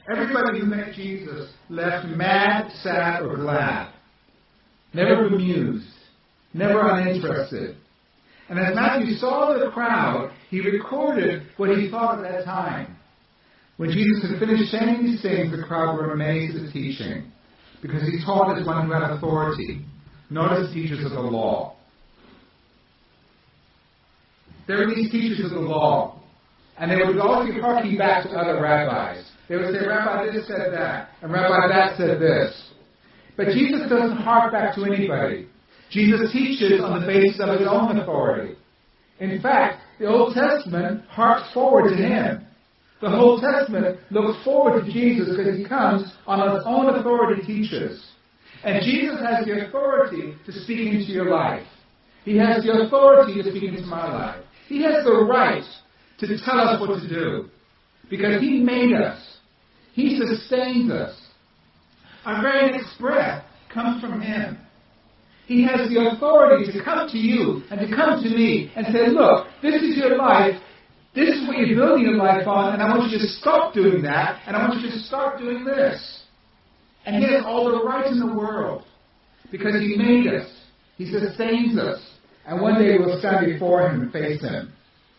Everybody who met Jesus left mad, sad, or glad. Never bemused. Never uninterested. And as Matthew saw the crowd, he recorded what he thought at that time. When Jesus had finished saying these things, the crowd were amazed at his teaching, because he taught as one who had authority, not as teachers of the law. There were these teachers of the law, and they would always be harking back to other rabbis. They would say, Rabbi this said that, and Rabbi that said this. But Jesus doesn't hark back to anybody. Jesus teaches on the basis of his own authority. In fact, the Old Testament harks forward to him. The whole Testament looks forward to Jesus because he comes on his own authority teaches. And Jesus has the authority to speak into your life. He has the authority to speak into my life. He has the right to tell us what to do. Because he made us. He sustains us. Our very next breath comes from him. He has the authority to come to you and to come to me and say, look, this is your life. This is what you're building your life on, and I want you to stop doing that, and I want you to start doing this. And he has all the right in the world, because he made us. He sustains us. And one day we'll stand before him and face him.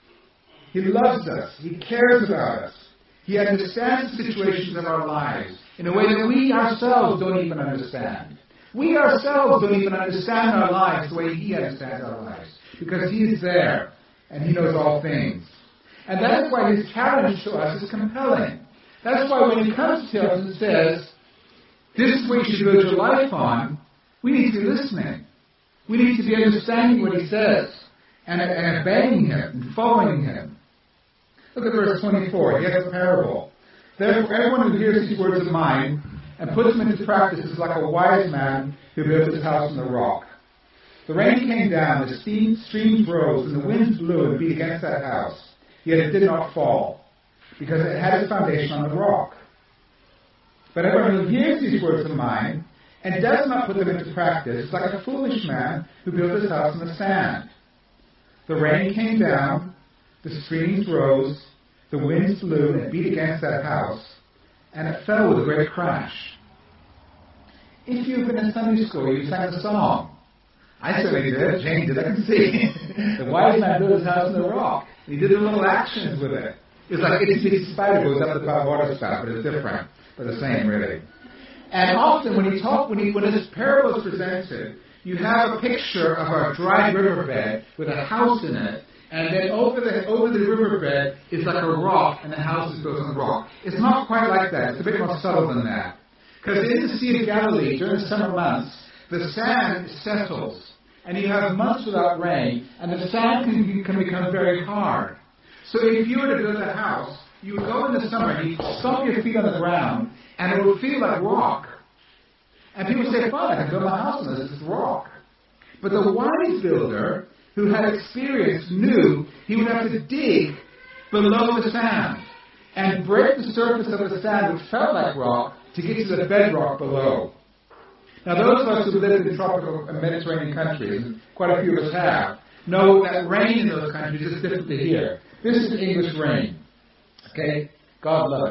He loves us. He cares about us. He understands the situations of our lives in a way that we ourselves don't even understand. We ourselves don't even understand our lives the way he understands our lives, because he is there, and he knows all things. And that is why his challenge to us is compelling. That's why when he comes to us and says, this is what you should build your life on, we need to be listening. We need to be understanding what he says and obeying him and following him. Look at verse 24. He has a parable. Therefore, everyone who hears these words of mine and puts them into practice is like a wise man who built his house on the rock. The rain came down, the streams rose, and the winds blew and beat against that house. Yet it did not fall, because it had its foundation on the rock. But everyone who hears these words of mine and does not put them into practice is like a foolish man who built his house on the sand. The rain came down, the streams rose, the winds blew and beat against that house, and it fell with a great crash. If you've been in Sunday school, you sang a song. I certainly did. Jane did. I can see. The wise man built his house on the rock. And he did the little actions with it. It was like itty-bitty spider goes up the water spout, but it's different. But the same, really. And often when this parable is presented, you have a picture of a dry riverbed with a house in it, and then over the riverbed is like a rock, and the house is built on the rock. It's not quite like that. It's a bit more subtle than that. Because in the Sea of Galilee, during the summer months, the sand settles, and you have months without rain, and the sand can become very hard. So if you were to build a house, you would go in the summer, and you'd stomp your feet on the ground, and it would feel like rock. And people say, fine, I can build my house on this, it's rock. But the wise builder, who had experience, knew he would have to dig below the sand and break the surface of the sand, which felt like rock, to get to the bedrock below. Now, those of us who live in tropical and Mediterranean countries, and quite a few of us have, know that rain in those countries is different to here. This is English rain. Okay? God love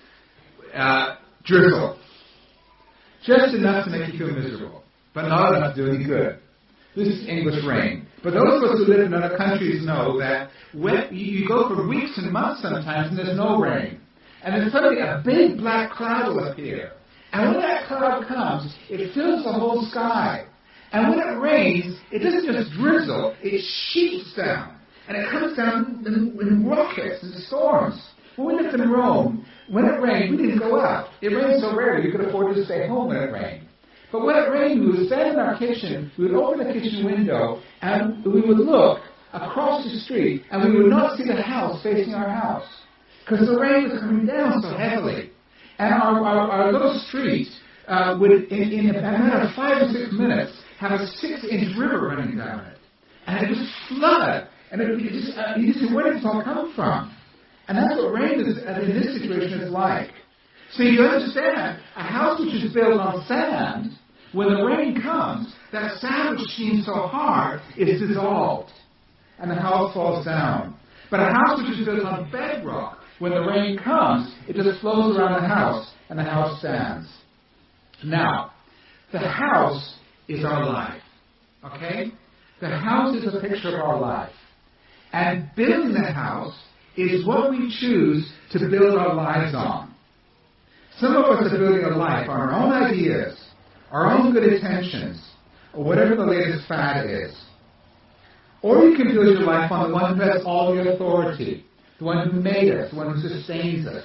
it. Drizzle. Just enough to make you feel miserable, but not enough to do any good. This is English rain. But those of us who live in other countries know that when you go for weeks and months sometimes and there's no rain. And then suddenly a big black cloud will appear. And when that cloud comes, it fills the whole sky. And when it rains, it doesn't just drizzle, it sheets down. And it comes down in rockets and storms. When we lived in Rome, when it rained, we didn't go out. It rained so rarely we could afford to stay home when it rained. But when it rained, we would stand in our kitchen, we would open the kitchen window, and we would look across the street, and we would not see the house facing our house. Because the rain was coming down so heavily. And our little street would, in a matter of 5 or 6 minutes, have a 6-inch river running down it. And it would just flood. And you just say, where did this all come from? And that's what rain is, in this situation is like. So you understand, a house which is built on sand, when the rain comes, that sand which seems so hard is dissolved. And the house falls down. But a house which is built on bedrock, When the rain comes, it just flows around the house, and the house stands. Now, the house is our life. Okay? The house is a picture of our life. And building the house is what we choose to build our lives on. Some of us are building a life on our own ideas, our own good intentions, or whatever the latest fad is. Or you can build your life on the one who has all the authority, the one who made us, the one who sustains us.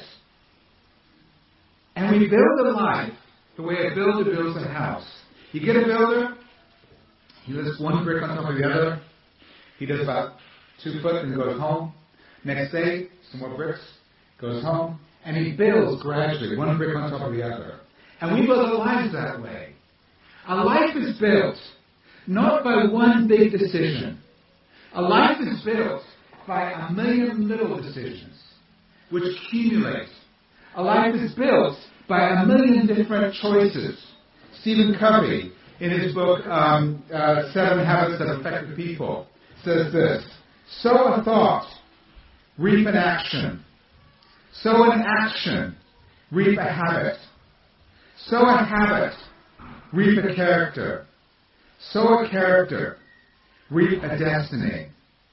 And we build a life the way a builder builds a house. You get a builder, he lifts one brick on top of the other. He does about 2 foot and goes home. Next day, some more bricks, goes home. And he builds gradually, one brick on top of the other. And we build our lives that way. A life is built not by one big decision. A life is built by a million little decisions, which accumulate. A life is built by a million different choices. Stephen Covey, in his book, 7 Habits of Effective People, says this: sow a thought, reap an action. Sow an action, reap a habit. Sow a habit, reap a character. Sow a character, reap a destiny.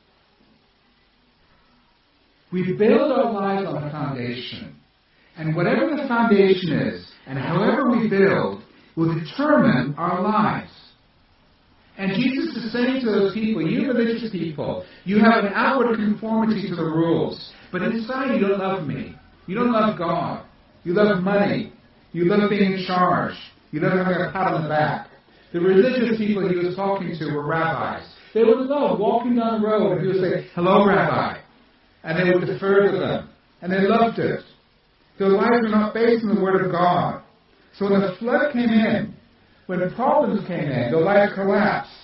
We build our lives on a foundation. And whatever the foundation is, and however we build, will determine our lives. And Jesus is saying to those people, you religious people, you have an outward conformity to the rules, but inside you don't love me. You don't love God. You love money. You love being in charge. You love having a pat on the back. The religious people he was talking to were rabbis. They would love walking down the road and he would say, hello, Rabbi. And they would defer to them. And they loved it. Their lives were not based on the Word of God. So when the flood came in, when the problems came in, their lives collapsed.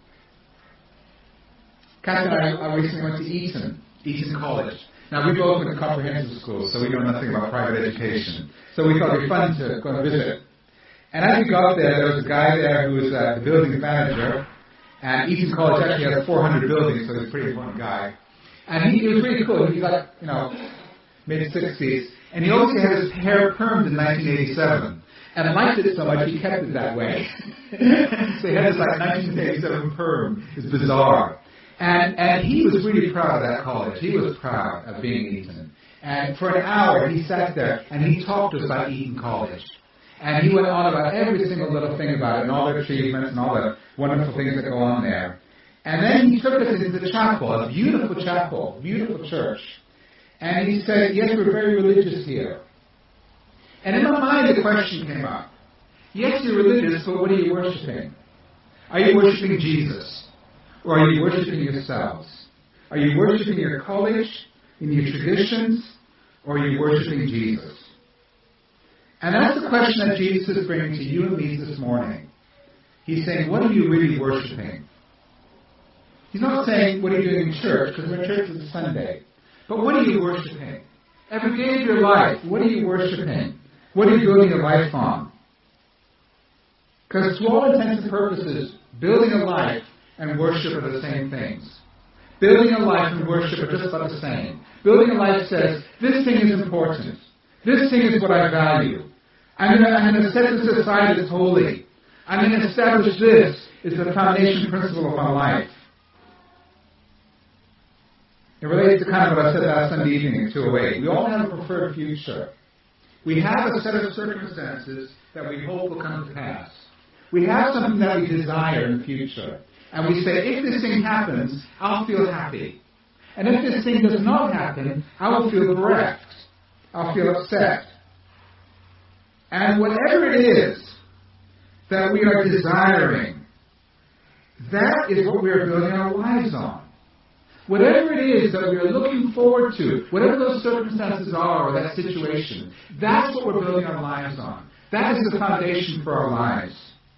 Kat and I recently went to Eton College. Now, we both went to comprehensive schools, so we know nothing about private education. So we thought it would be fun to go and visit. And as we got there was a guy there who was the building manager. And Eton College actually has 400 buildings, so he's a pretty important guy. And he was really cool. He was like, mid-60s. And he also had his hair permed in 1987. And I liked it so much, he kept it that way. So he had this 1987 perm. It's bizarre. And he was really proud of that college. He was proud of being at Eton. And for an hour, he sat there and he talked to us about Eton College. And he went on about every single little thing about it and all their achievements and all the wonderful things that go on there. And then he took us into the chapel, a beautiful chapel, beautiful church. And he said, yes, we're very religious here. And in my mind, the question came up. Yes, you're religious, but what are you worshiping? Are you worshiping Jesus? Or are you worshiping yourselves? Are you worshiping your college, in your traditions, or are you worshiping Jesus? And that's the question that Jesus is bringing to you and me this morning. He's saying, what are you really worshiping? He's not saying, what are you doing in church, because we're in church on Sunday. But what are you worshiping? Every day of your life, what are you worshiping? What are you building your life on? Because to all intents and purposes, building a life and worship are the same things. Building a life and worship are just about the same. Building a life says, this thing is important. This thing is what I value. I'm going to set this aside as holy. I'm going to establish this as the foundation principle of my life. It relates to kind of what I said last Sunday evening at 2:08. We all have a preferred future. We have a set of circumstances that we hope will come to pass. We have something that we desire in the future. And we say, if this thing happens, I'll feel happy. And if this thing does not happen, I will feel bereft. I'll feel upset. And whatever it is that we are desiring, that is what we are building our lives on. Whatever it is that we are looking forward to, whatever those circumstances are or that situation, that's what we're building our lives on. That is the foundation for our lives.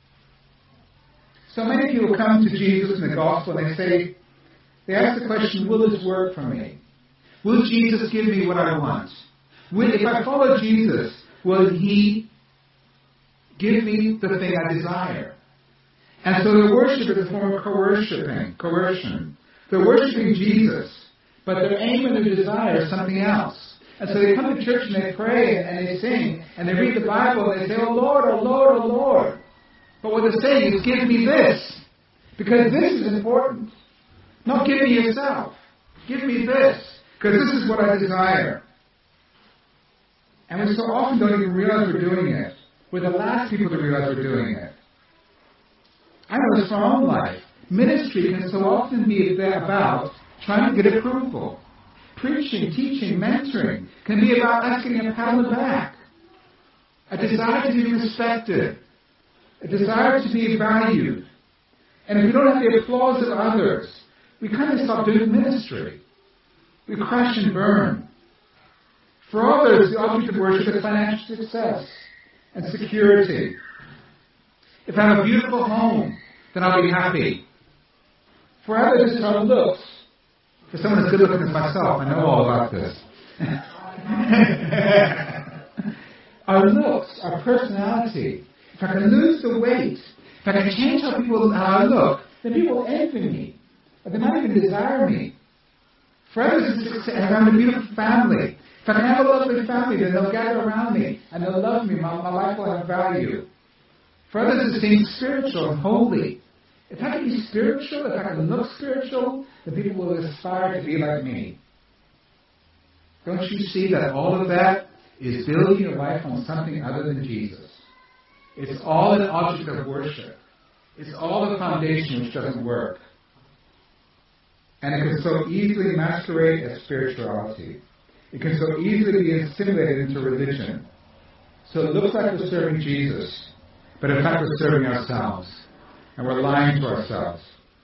So many people come to Jesus in the gospel and they ask the question, will this work for me? Will Jesus give me what I want? If I follow Jesus, will he give me the thing I desire? And so their worship is a form of coercion. They're worshiping Jesus, but their aim and their desire is something else. And so they come to church and they pray and they sing and they read the Bible and they say, oh Lord, oh Lord, oh Lord. But what they're saying is, give me this. Because this is important. Not give me yourself. Give me this. Because this is what I desire. And we so often don't even realize we're doing it. We're the last people to realize we're doing it. I know this from our own life. Ministry can so often be about trying to get approval. Preaching, teaching, mentoring can be about asking a pat on the back. A desire to be respected. A desire to be valued. And if we don't have the applause of others, we kind of stop doing ministry. We crash and burn. For others, the object of worship is financial success and security. If I have a beautiful home, then I'll be happy. For others, it's our looks. For someone as good looking as myself, I know all about this. Our looks, our personality. If I can lose the weight, if I can change how I look, then people will envy me. Or they might even desire me. For others, it's success. If I'm a beautiful family, if I can have a lovely family, then they'll gather around me and they'll love me. My life will have value. For others, it's being spiritual and holy. If I can be spiritual, if I can look spiritual, then people will aspire to be like me. Don't you see that all of that is building your life on something other than Jesus? It's all an object of worship. It's all a foundation which doesn't work. And it can so easily masquerade as spirituality. It can so easily be assimilated into religion. So it looks like we're serving Jesus, but in fact we're serving ourselves. And we're lying to ourselves.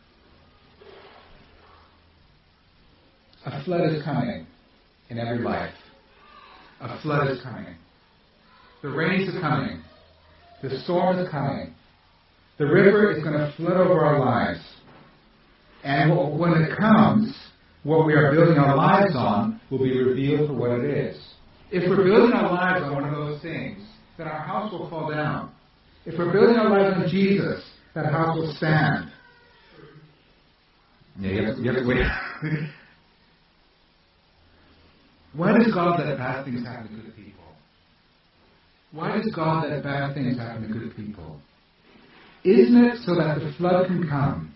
A flood is coming in every life. A flood is coming. The rains are coming. The storm is coming. The river is going to flood over our lives. And when it comes, what we are building our lives on will be revealed for what it is. If we're building our lives on one of those things, then our house will fall down. If we're building our lives on Jesus, that house will stand. Yeah, you have to wait. Why does God let bad things happen to good people? Why does God let bad things happen to good people? Isn't it so that the flood can come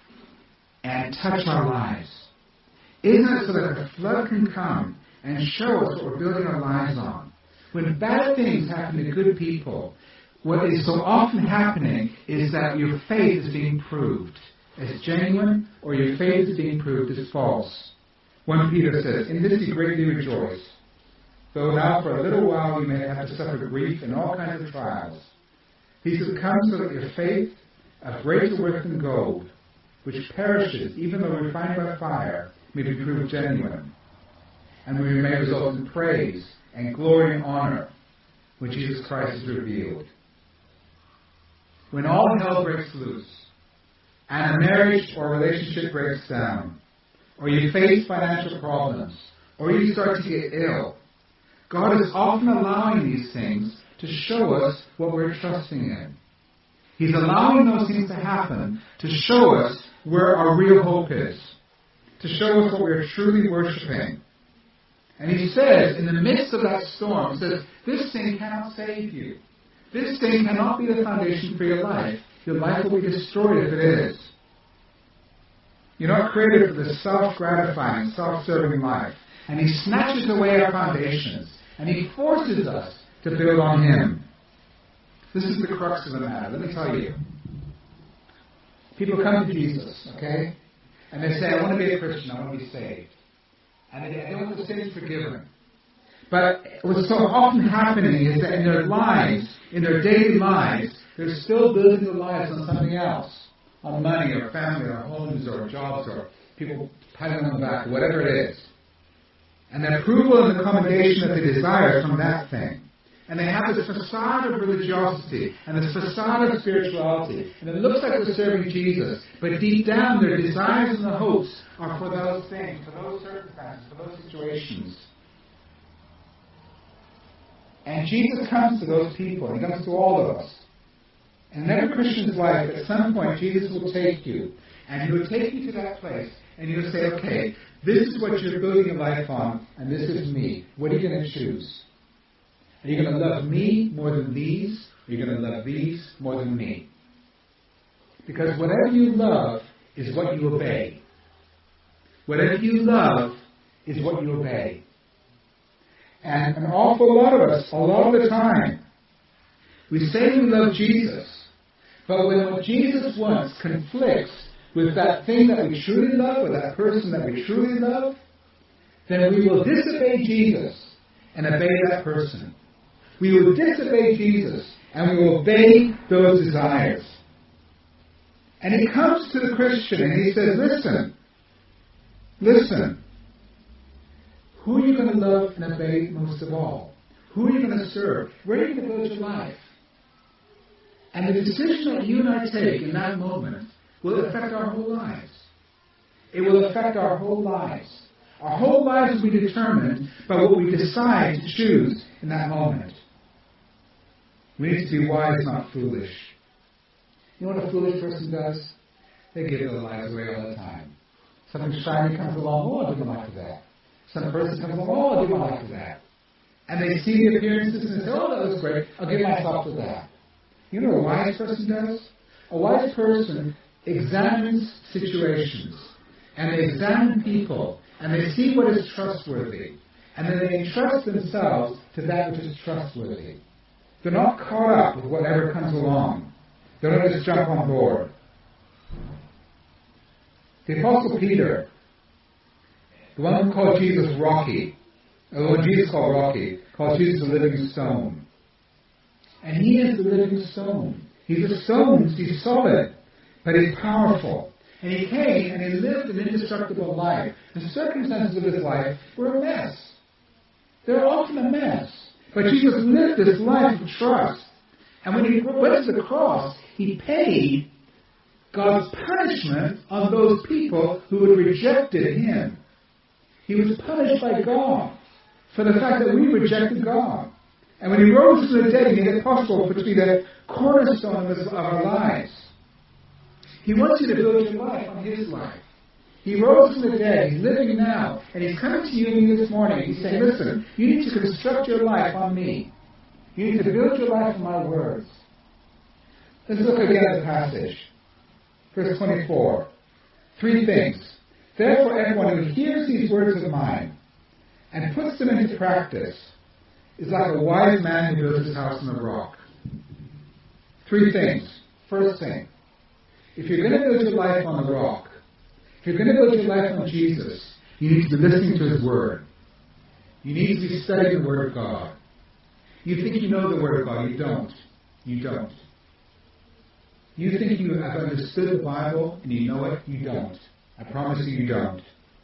and touch our lives? Isn't it so that the flood can come and show us what we're building our lives on? When bad things happen to good people, what is so often happening is that your faith is being proved as genuine, or your faith is being proved as false. 1 Peter says, in this you greatly rejoice, though now for a little while you may have to suffer grief in all kinds of trials. These have come so that your faith, of greater worth than gold, which perishes even though refined by fire, may be proved genuine, and we may result in praise and glory and honor when Jesus Christ is revealed. When all hell breaks loose, and a marriage or relationship breaks down, or you face financial problems, or you start to get ill, God is often allowing these things to show us what we're trusting in. He's allowing those things to happen to show us where our real hope is, to show us what we're truly worshiping. And he says, in the midst of that storm, he says, this thing cannot save you. This thing cannot be the foundation for your life. Your life will be destroyed if it is. You're not created for the self-gratifying, self-serving life. And he snatches away our foundations. And he forces us to build on him. This is the crux of the matter. Let me tell you. People come to Jesus, okay? And they say, I want to be a Christian. I want to be saved. And they want their sins forgiven. But what's so often happening is that in their lives, in their daily lives, they're still building their lives on something else. On money or family or homes or jobs or people patting them on the back, whatever it is. And the approval and the commendation that they desire is from that thing. And they have this facade of religiosity and this facade of spirituality. And it looks like they're serving Jesus. But deep down, their desires and the hopes are for those things, for those circumstances, for those situations. And Jesus comes to those people. He comes to all of us. And in every Christian's life, at some point, Jesus will take you. And he will take you to that place. and you say, okay, this is what you're building your life on, and this is me. What are you going to choose? Are you going to love me more than these? Or are you going to love these more than me? Because whatever you love is what you obey. Whatever you love is what you obey. And an awful lot of us, a lot of the time, we say we love Jesus, but when what Jesus wants conflicts with that thing that we truly love, with that person that we truly love, then we will disobey Jesus and obey that person. We will disobey Jesus and we will obey those desires. And he comes to the Christian and he says, listen, who are you going to love and obey most of all? Who are you going to serve? Where are you going to build your life? And the decision that you and I take in that moment will affect our whole lives. It will affect our whole lives. Our whole lives will be determined by what we decide to choose in that moment. We need to be wise, not foolish. You know what a foolish person does? They give their lives away all the time. Something shiny comes along, oh, I didn't like that. Some person comes along, oh, I didn't like that. And they see the appearances and say, oh, that was great, I'll give myself to that. You know what a wise person does? A wise person examines situations, and they examine people, and they see what is trustworthy, and then they entrust themselves to that which is trustworthy. They're not caught up with whatever comes along. They don't just jump on board. The Apostle Peter, the one who called Jesus Rocky, the one Jesus called Rocky, called Jesus the living stone. And he is the living stone. He's a stone, he's solid, but he's powerful. And he came and he lived an indestructible life. The circumstances of his life were a mess. They're often a mess. But Jesus lived this life of trust. And when he went to the cross, he paid God's punishment on those people who had rejected him. He was punished by God for the fact that we rejected God. And when he rose from the dead, he made it possible for it to be the cornerstone of our lives. He wants you to build your life on his life. He rose from the dead. He's living now. And he's coming to you and me this morning. He's saying, listen, you need to construct your life on me. You need to build your life on my words. Let's look again at the passage. Verse 24. 3 things. Therefore, everyone who hears these words of mine and puts them into practice is like a wise man who builds his house on the rock. 3 things. First thing. If you're going to build your life on the rock, if you're going to build your life on Jesus, you need to be listening to his word. You need to be studying the word of God. You think you know the word of God. You don't. You don't. You think you have understood the Bible and you know it. You don't. I promise you, you don't.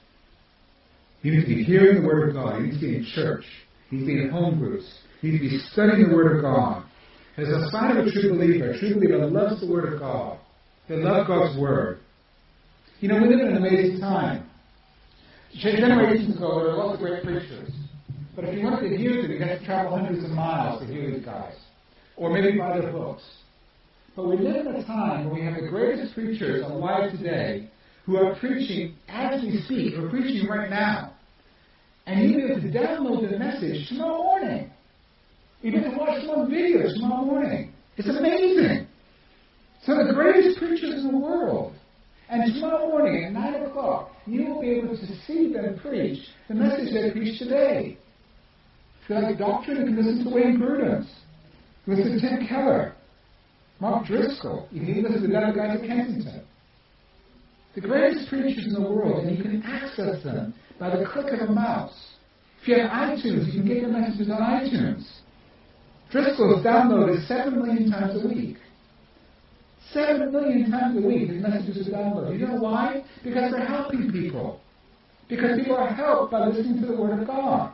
You need to be hearing the word of God. You need to be in church. You need to be in home groups. You need to be studying the word of God. As a sign of a true believer loves the word of God. They love God's word. You know, we live in an amazing time. Generations ago, there were lots of great preachers. But if you wanted to hear them, you had to travel hundreds of miles to hear these guys. Or maybe buy their books. But we live in a time where we have the greatest preachers alive today who are preaching as we speak, or preaching right now. And you'll be able to download the message tomorrow morning. You can watch them on video tomorrow morning. It's amazing. Some of the greatest preachers in the world. And tomorrow morning at 9 o'clock, you will be able to see them preach the message they preach today. If you like doctrine, you can listen to Wayne Grudem. Listen to Tim Keller. Mark Driscoll. You can even listen to the other guys at Kensington. The greatest preachers in the world, and you can access them by the click of a mouse. If you have iTunes, you can get your messages on iTunes. Driscoll's downloaded 7 million times a week. 7 million times a week his messages are downloaded. You know why? Because they're helping people. Because people are helped by listening to the Word of God.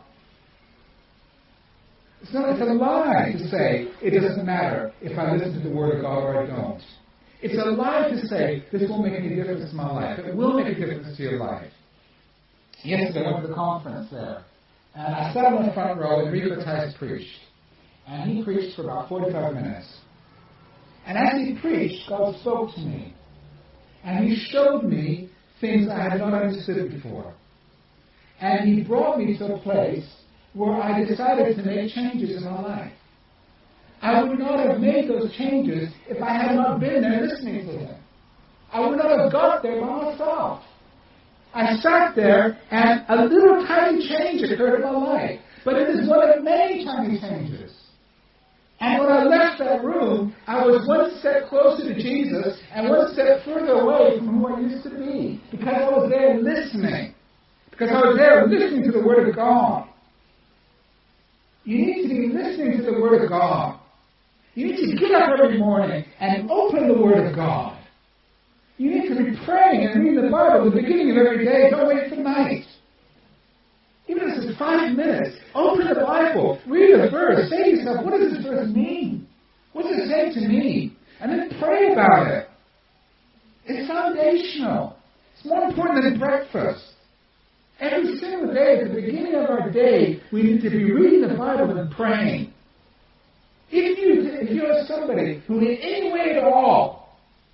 It's a lie to say it doesn't matter if I listen to the Word of God or I don't. It's a lie to say this won't make any difference in my life. It will make a difference to your life. Yesterday I went to the conference there. And I sat on the front row and Rico Tice preached. And he preached for about 45 minutes. And as he preached, God spoke to me. And he showed me things I had not understood before. And he brought me to a place where I decided to make changes in my life. I would not have made those changes if I had not been there listening to him. I would not have got there by myself. I sat there and a little tiny change occurred in my life. But it is one of many tiny changes. And when I left that room, I was one step closer to Jesus and one step further away from who I used to be. Because I was there listening. Because I was there listening to the Word of God. You need to be listening to the Word of God. You need to get up every morning and open the Word of God. You need to be praying and reading the Bible at the beginning of every day. Don't wait for night. Even if it's 5 minutes, open the Bible, read a verse, say to yourself, what does this verse mean? What does it say to me? And then pray about it. It's foundational. It's more important than breakfast. Every single day, at the beginning of our day, we need to be reading the Bible and praying. If you're somebody who in any way at all,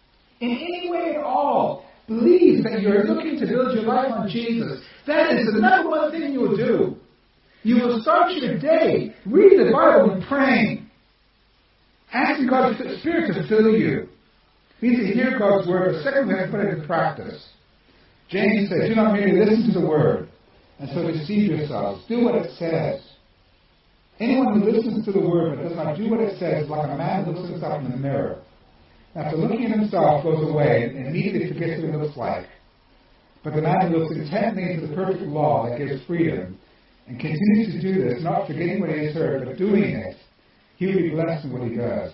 believes that you're looking to build your life on Jesus, that is the number one thing you will do. You will start your day reading the Bible and praying. Asking God's Spirit to fill you. We need to hear God's Word, but secondly, we have to put it into practice. James says, do not merely listen to the Word, and so deceive yourselves. Do what it says. Anyone who listens to the Word but does not do what it says is like a man who looks at himself in the mirror. After looking at himself, goes away and immediately forgets what he looks like. But the man who looks intently into the perfect law that gives freedom and continues to do this, not forgetting what he has heard, but doing it, he will be blessed in what he does.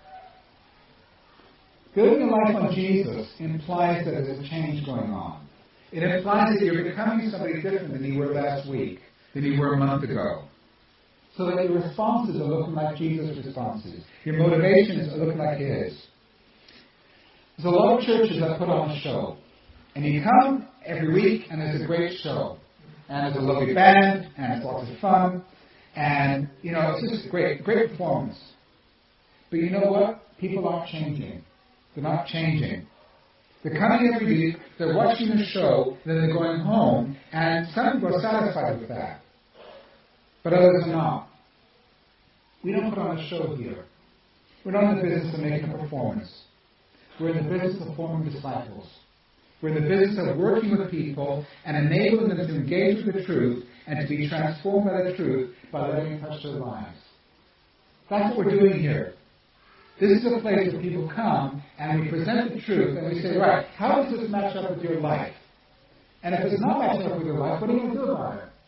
Building a life on Jesus implies that there's a change going on. It implies that you're becoming somebody different than you were last week, than you were a month ago. So that your responses are looking like Jesus' responses. Your motivations are looking like his. There's a lot of churches that put on a show. And you come every week and there's a great show. And there's a lovely band and it's lots of fun. And, it's just great performance. But you know what? People aren't changing. They're not changing. They're coming every week, they're watching the show, then they're going home, and some people are satisfied with that. But others are not. We don't put on a show here. We're not in the business of making a performance. We're in the business of forming disciples. We're in the business of working with people and enabling them to engage with the truth and to be transformed by the truth by letting it touch their lives. That's what we're doing here. This is a place where people come and we present the truth and we say, right, how does this match up with your life? And if it's not matching up with your life, what are you going to do about it?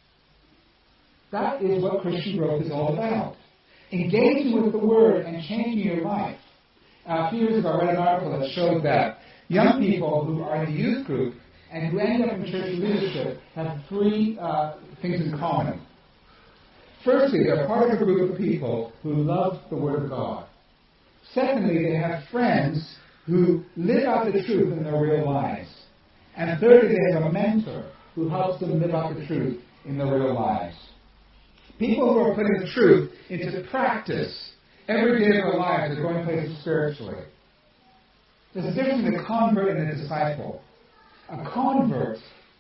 That is what Christian growth is all about. Engaging with the Word and changing your life. A few years ago, I read an article that showed that young people who are in the youth group and who end up in church leadership have three things in common. Firstly, they're part of a group of people who love the Word of God. Secondly, they have friends who live out the truth in their real lives. And thirdly, they have a mentor who helps them live out the truth in their real lives. People who are putting the truth into practice every day of their lives are going places spiritually. There's a difference between a convert and a disciple. A convert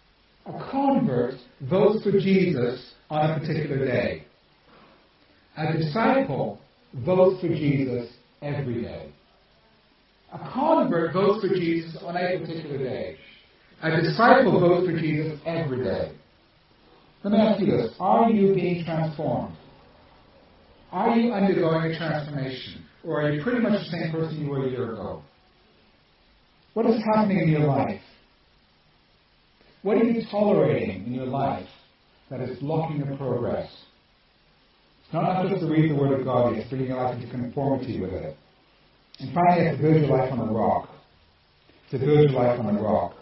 votes for Jesus on a particular day. A disciple votes for Jesus every day. A convert votes for Jesus on a particular day. A disciple votes for Jesus every day. Let me ask you this. Are you being transformed? Are you undergoing a transformation? Or are you pretty much the same person you were a year ago? What is happening in your life? What are you tolerating in your life that is blocking your progress? It's not just to read the Word of God, it's bringing your life into conformity with it. And finally, you have to build your life on the rock. To build your life on the rock.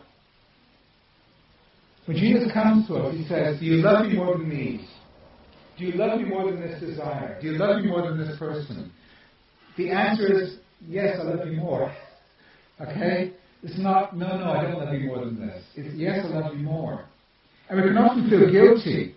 When Jesus comes to us, he says, do you love me more than these? Do you love me more than this desire? Do you love me more than this person? The answer is, yes, I love you more. Okay? It's not, no, I don't love you more than this. It's, yes, I love you more. And we can often feel guilty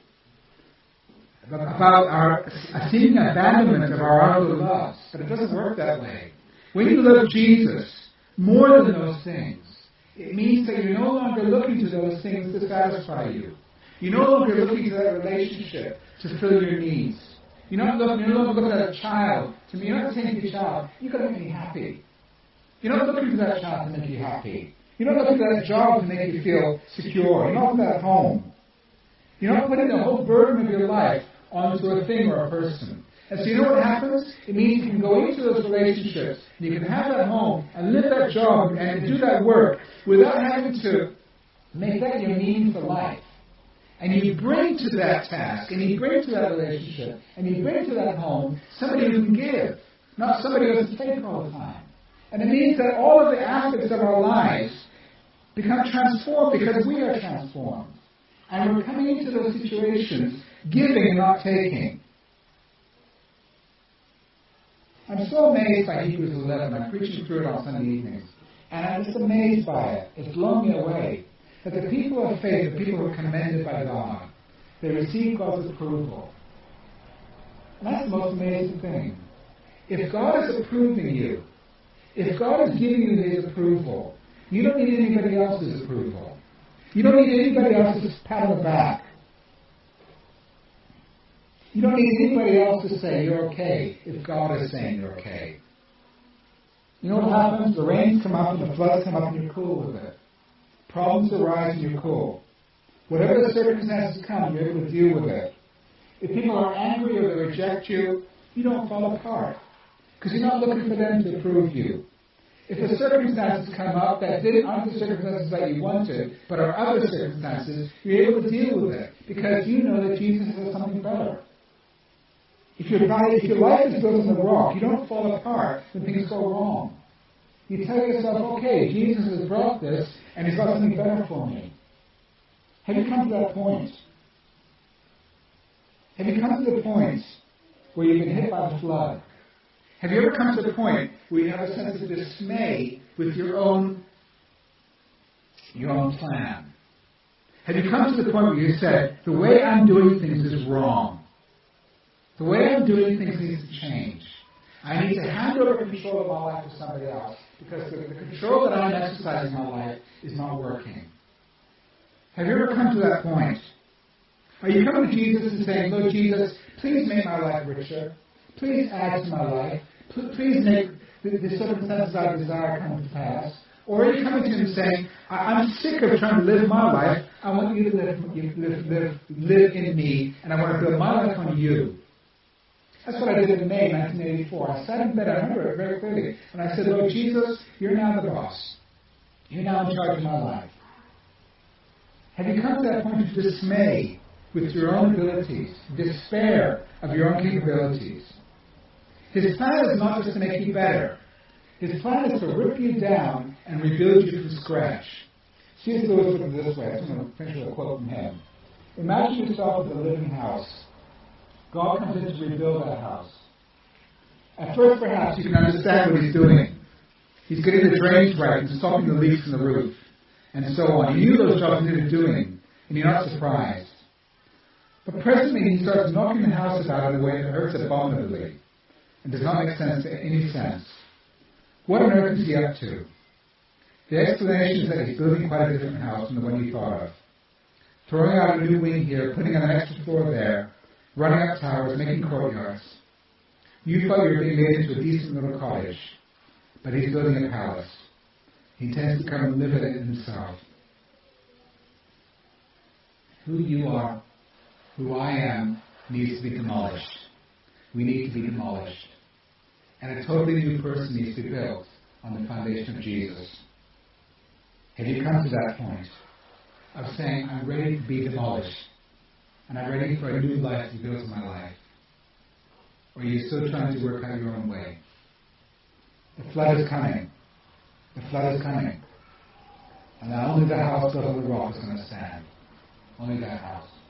about our seeming abandonment of our outward loves. But it doesn't work that way. When you love Jesus more than those things, It means that you're no longer looking to those things to satisfy you. You're no longer looking to that relationship to fill your needs. You're no longer looking at a child. To me, you're not saying to your child, you've got to make me happy. You're not looking for that child to make you happy. You're not looking for that job to make you feel secure. You're not looking for that home. You're not putting the whole burden of your life onto a thing or a person. And so you know what happens? It means you can go into those relationships, and you can have that home, and live that job, and do that work, without having to make that your meaning for life. And you bring to that task, and you bring to that relationship, and you bring to that home somebody who can give, not somebody who doesn't take all the time. And it means that all of the aspects of our lives become transformed because we are transformed. And we're coming into those situations giving and not taking. I'm so amazed by Hebrews 11. I'm preaching through it on Sunday evenings. And I'm just amazed by it. It's blown me away. That the people of faith, the people who are commended by God, they receive God's approval. And that's the most amazing thing. If God is approving you, if God is giving you His approval, you don't need anybody else's approval. You don't need anybody else's pat on the back. You don't need anybody else to say you're okay if God is saying you're okay. You know what happens? The rains come up and the floods come up and you're cool with it. Problems arise and you're cool. Whatever the circumstances come, you're able to deal with it. If people are angry or they reject you, you don't fall apart. Because you're not looking for them to approve you. If the circumstances come up that aren't the circumstances that you wanted, but are other circumstances, you're able to deal with it. Because you know that Jesus has something better. If your life is built on the rock, you don't fall apart when things go wrong. You tell yourself, okay, Jesus has brought this, and He's got something better for me. Have you come to that point? Have you come to the point where you've been hit by the flood? Have you ever come to the point where you have a sense of dismay with your own plan? Have you come to the point where you said, the way I'm doing things is wrong? The way I'm doing things needs to change. I need to hand over control of my life to somebody else because the control that I'm exercising in my life is not working. Have you ever come to that point? Are you coming to Jesus and saying, Lord Jesus, please make my life richer. Please add to my life. Please make the circumstances I desire come to pass. Or are you coming to Him saying, I'm sick of trying to live my life. I want you to live in me, and I want to build my life on you. That's what I did in May 1984. I sat in bed, I remember it very clearly, and I said, Lord Jesus, you're now the boss. You're now in charge of my life. Have you come to that point of dismay with your own abilities, despair of your own capabilities? His plan is not just to make you better. His plan is to rip you down and rebuild you from scratch. C.S. Lewis put it this way. I'm going to finish with a quote from him. Imagine yourself as a living house. God comes in to rebuild that house. At first, perhaps, you can understand what He's doing. He's getting the drains right and stopping the leaks in the roof, and so on. You knew those jobs needed doing, and you're not surprised. But presently, He starts knocking the house about in a way that hurts abominably and does not make sense to any sense. What on earth is He up to? The explanation is that He's building quite a different house from the one you thought of. Throwing out a new wing here, putting on an extra floor there, running up towers, making courtyards. You thought you were being made into a decent little cottage, but He's building a palace. He intends to come and live in it Himself. Who you are, who I am, needs to be demolished. We need to be demolished. And a totally new person needs to be built on the foundation of Jesus. Have you come to that point of saying, I'm ready to be demolished, and I'm ready for a new life to be built in my life? Or are you still trying to work out your own way? The flood is coming. The flood is coming. And now only the house built on the rock is going to stand. Only that house.